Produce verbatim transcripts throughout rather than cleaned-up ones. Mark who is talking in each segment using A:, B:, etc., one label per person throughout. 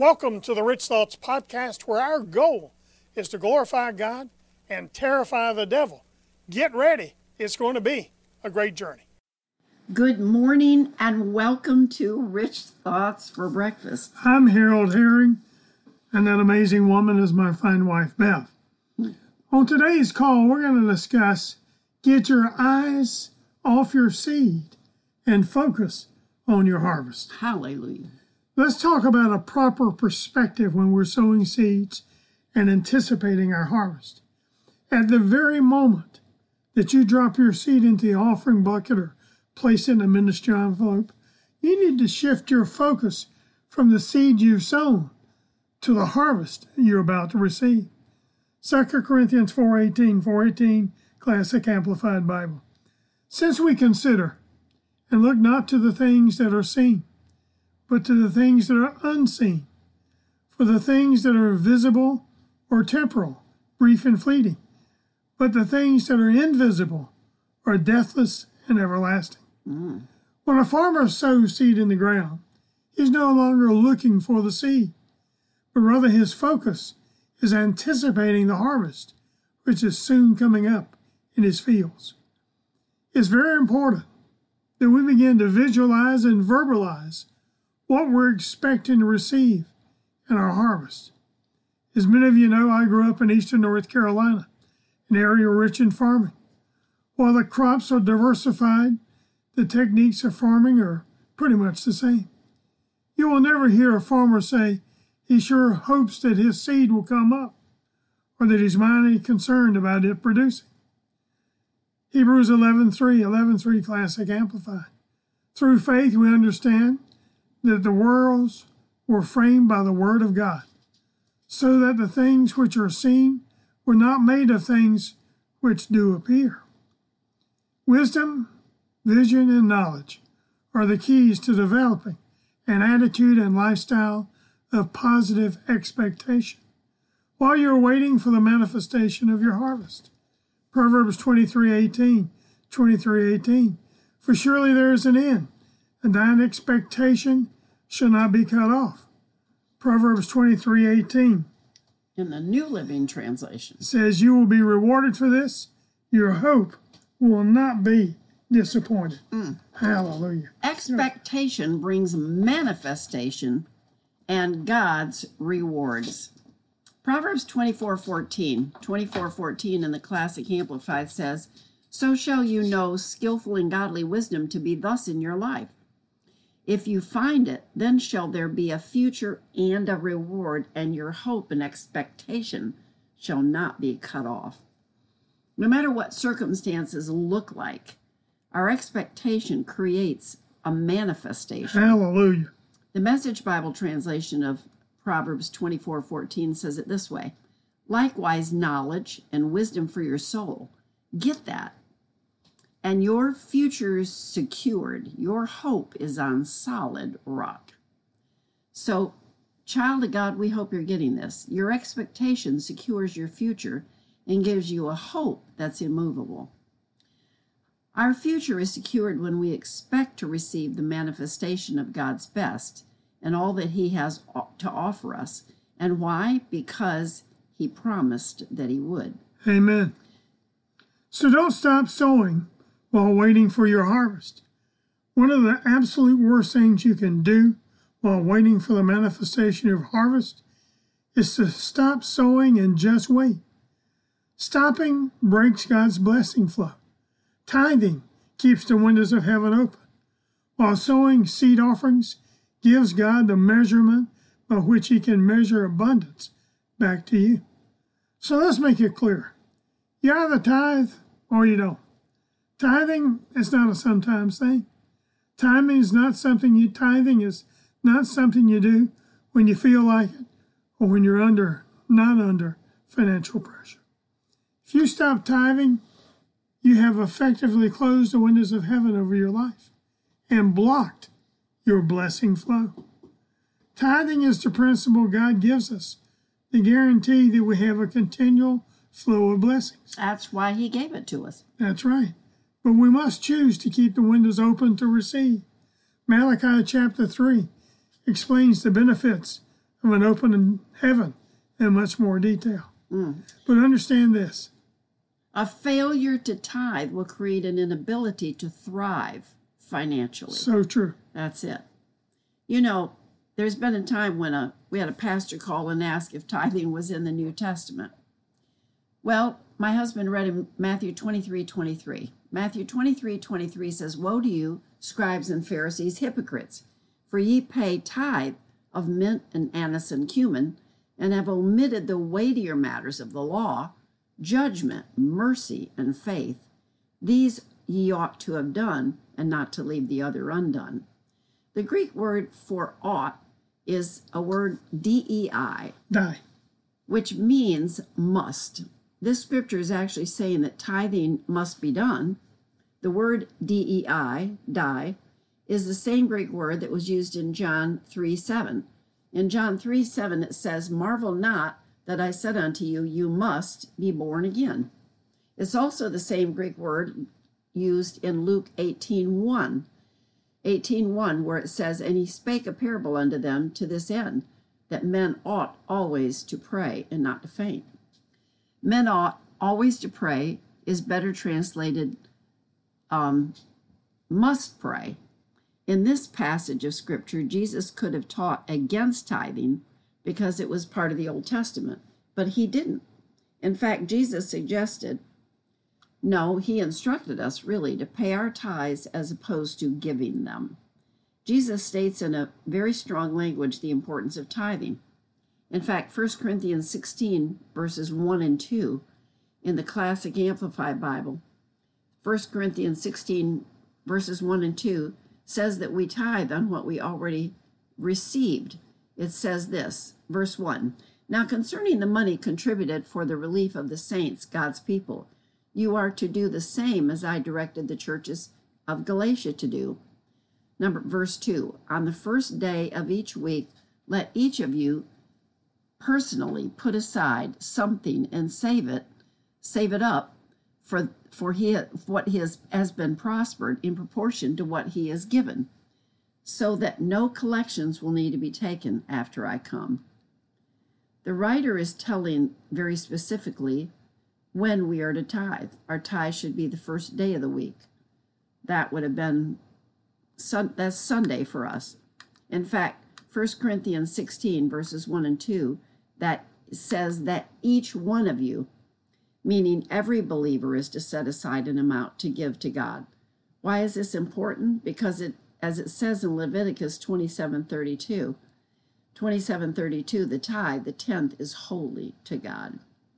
A: Welcome to the Rich Thoughts Podcast, where our goal is to glorify God and terrify the devil. Get ready. It's going to be a great journey.
B: Good morning and welcome to Rich Thoughts for Breakfast.
C: I'm Harold Herring, and that amazing woman is my fine wife, Beth. On today's call, we're going to discuss get your eyes off your seed and focus on your harvest.
B: Hallelujah.
C: Let's talk about a proper perspective when we're sowing seeds and anticipating our harvest. At the very moment that you drop your seed into the offering bucket or place it in a ministry envelope, you need to shift your focus from the seed you've sown to the harvest you're about to receive. Second Corinthians four eighteen, four eighteen, Classic Amplified Bible. Since we consider and look not to the things that are seen, but to the things that are unseen. For the things that are visible or temporal, brief and fleeting, but the things that are invisible are deathless and everlasting. Mm. When a farmer sows seed in the ground, he's no longer looking for the seed, but rather his focus is anticipating the harvest, which is soon coming up in his fields. It's very important that we begin to visualize and verbalize what we're expecting to receive in our harvest. As many of you know, I grew up in eastern North Carolina, an area rich in farming. While the crops are diversified, the techniques of farming are pretty much the same. You will never hear a farmer say he sure hopes that his seed will come up, or that he's mighty concerned about it producing. Hebrews eleven three, eleven three Classic Amplified. Through faith we understand that the worlds were framed by the word of God, so that the things which are seen were not made of things which do appear. Wisdom, vision, and knowledge are the keys to developing an attitude and lifestyle of positive expectation while you're waiting for the manifestation of your harvest. Proverbs twenty-three eighteen, twenty-three eighteen. For surely there is an end, and thine expectation shall not be cut off. Proverbs twenty-three eighteen.
B: In the New Living Translation.
C: Says you will be rewarded for this. Your hope will not be disappointed. Mm. Hallelujah.
B: Expectation brings manifestation and God's rewards. Proverbs twenty-four fourteen, twenty-four fourteen in the Classic Amplified says, so shall you know skillful and godly wisdom to be thus in your life. If you find it, then shall there be a future and a reward, and your hope and expectation shall not be cut off. No matter what circumstances look like, our expectation creates a manifestation.
C: Hallelujah.
B: The Message Bible translation of Proverbs twenty-four fourteen says it this way, likewise knowledge and wisdom for your soul. Get that. And your future is secured. Your hope is on solid rock. So, child of God, we hope you're getting this. Your expectation secures your future and gives you a hope that's immovable. Our future is secured when we expect to receive the manifestation of God's best and all that He has to offer us. And why? Because He promised that He would.
C: Amen. So don't stop sowing while waiting for your harvest. One of the absolute worst things you can do while waiting for the manifestation of harvest is to stop sowing and just wait. Stopping breaks God's blessing flow. Tithing keeps the windows of heaven open, while sowing seed offerings gives God the measurement by which He can measure abundance back to you. So let's make it clear. You either tithe or you don't. Tithing is not a sometimes thing. Tithing is not something you tithing is not something you do when you feel like it or when you're under not under financial pressure. If you stop tithing, you have effectively closed the windows of heaven over your life and blocked your blessing flow. Tithing is the principle God gives us, the guarantee that we have a continual flow of blessings.
B: That's why He gave it to us.
C: That's right. But we must choose to keep the windows open to receive. Malachi chapter three explains the benefits of an open heaven in much more detail.
B: Mm.
C: But understand this.
B: A failure to tithe will create an inability to thrive financially.
C: So true.
B: That's it. You know, there's been a time when a, we had a pastor call and ask if tithing was in the New Testament. Well, my husband read in Matthew twenty-three twenty-three. Matthew twenty-three twenty-three says, "Woe to you, scribes and Pharisees, hypocrites, for ye pay tithe of mint and anise and cumin, and have omitted the weightier matters of the law, judgment, mercy, and faith. These ye ought to have done, and not to leave the other undone." The Greek word for ought is a word D E I,
C: Die.
B: which means must. This scripture is actually saying that tithing must be done. The word D E I, die, is the same Greek word that was used in John three seven. In John three seven it says, "Marvel not that I said unto you, you must be born again." It's also the same Greek word used in Luke eighteen one, eighteen one, where it says, "And he spake a parable unto them to this end, that men ought always to pray and not to faint." Men ought always to pray is better translated um, must pray. In this passage of Scripture, Jesus could have taught against tithing because it was part of the Old Testament, but he didn't. In fact, Jesus suggested, no, he instructed us really to pay our tithes as opposed to giving them. Jesus states in a very strong language the importance of tithing. In fact, First Corinthians sixteen, verses one and two, in the Classic Amplified Bible, First Corinthians sixteen, verses one and two, says that we tithe on what we already received. It says this, verse one, "Now concerning the money contributed for the relief of the saints, God's people, you are to do the same as I directed the churches of Galatia to do." Number verse two, "On the first day of each week, let each of you personally put aside something and save it, save it up for for he, what his, has been prospered in proportion to what he has given, so that no collections will need to be taken after I come." The writer is telling very specifically when we are to tithe. Our tithe should be the first day of the week. That would have been, sun, that's Sunday for us. In fact, First Corinthians sixteen, verses one and two, that says that each one of you, meaning every believer, is to set aside an amount to give to God. Why is this important? Because it, as it says in Leviticus twenty-seven thirty-two, twenty-seven thirty-two, the tithe, the tenth, is holy to God.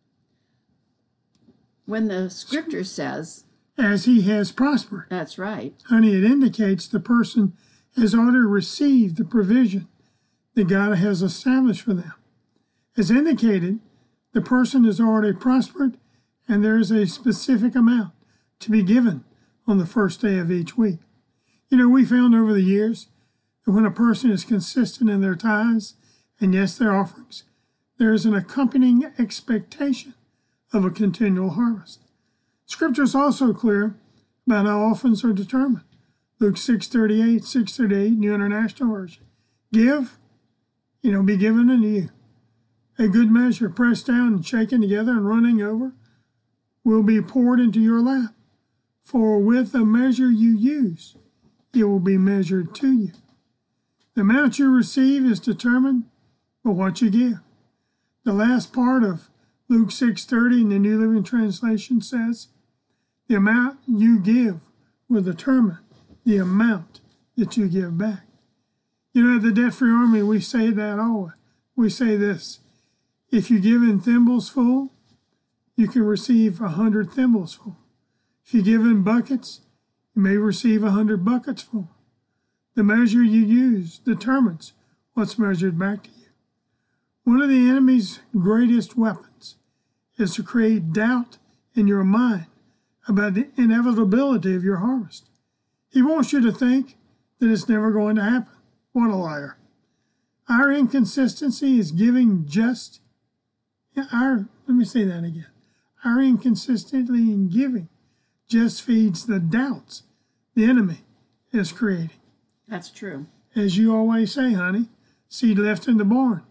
B: When the scripture says,
C: "As he has prospered,"
B: that's right.
C: honey, it indicates the person has already received the provision that God has established for them. As indicated, the person has already prospered, and there is a specific amount to be given on the first day of each week. You know, we found over the years that when a person is consistent in their tithes, and yes, their offerings, there is an accompanying expectation of a continual harvest. Scripture is also clear about how offerings are determined. Luke six thirty-eight, six thirty-eight, New International Version. "Give, you know, be given unto you. A good measure, pressed down and shaken together and running over, will be poured into your lap. For with the measure you use, it will be measured to you." The amount you receive is determined by what you give. The last part of Luke six thirty in the New Living Translation says, "The amount you give will determine the amount that you give back." You know, at the Debt Free Army, we say that always. We say this: if you give in thimbles full, you can receive a hundred thimbles full. If you give in buckets, you may receive a hundred buckets full. The measure you use determines what's measured back to you. One of the enemy's greatest weapons is to create doubt in your mind about the inevitability of your harvest. He wants you to think that it's never going to happen. What a liar. Our inconsistency is giving just, our, let me say that again. Our inconsistency in giving just feeds the doubts the enemy is creating.
B: That's true.
C: As you always say, honey, seed left in the barn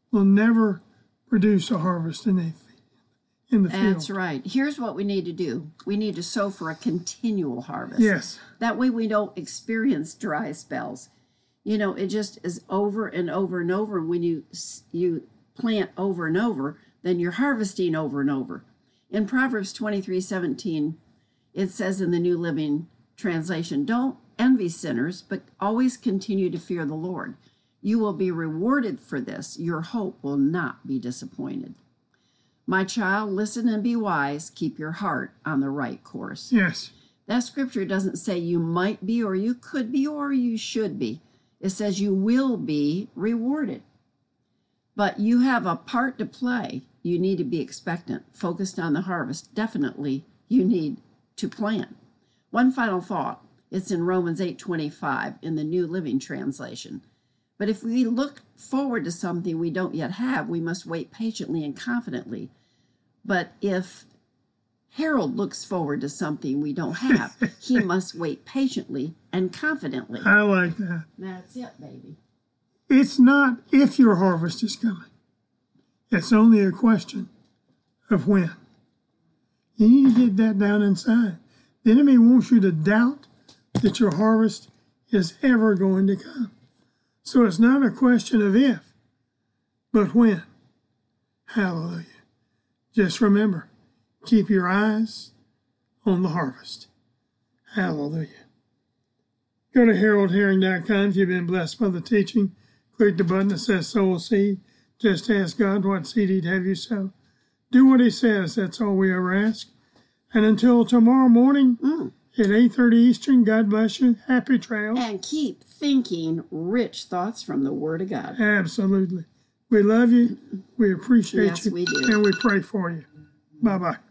C: will never produce a harvest in the, in the field.
B: That's right. Here's what we need to do. We need to sow for a continual harvest.
C: Yes.
B: That way we don't experience dry spells. You know, it just is over and over and over. When you you plant over and over, then you're harvesting over and over. In Proverbs twenty-three seventeen, it says in the New Living Translation, don't envy sinners, but always continue to fear the Lord. You will be rewarded for this. Your hope will not be disappointed. My child, listen and be wise. Keep your heart on the right course.
C: Yes.
B: That scripture doesn't say you might be or you could be or you should be. It says you will be rewarded. But you have a part to play. You need to be expectant, focused on the harvest. Definitely, you need to plan. One final thought. It's in Romans eight twenty-five in the New Living Translation. But if we look forward to something we don't yet have, we must wait patiently and confidently. But if Harold looks forward to something we don't have, he must wait patiently and confidently.
C: I like that.
B: That's it, baby.
C: It's not if your harvest is coming. It's only a question of when. You need to get that down inside. The enemy wants you to doubt that your harvest is ever going to come. So it's not a question of if, but when. Hallelujah. Just remember, keep your eyes on the harvest. Hallelujah. Go to harold herring dot com if you've been blessed by the teaching. Click the button that says sow a seed. Just ask God what seed he'd have you sow. Do what he says. That's all we ever ask. And until tomorrow morning mm. at eight thirty Eastern, God bless you. Happy trails.
B: And keep thinking rich thoughts from the Word of God.
C: Absolutely. We love you. We appreciate
B: yes,
C: you.
B: We do.
C: And we pray for you. Bye-bye.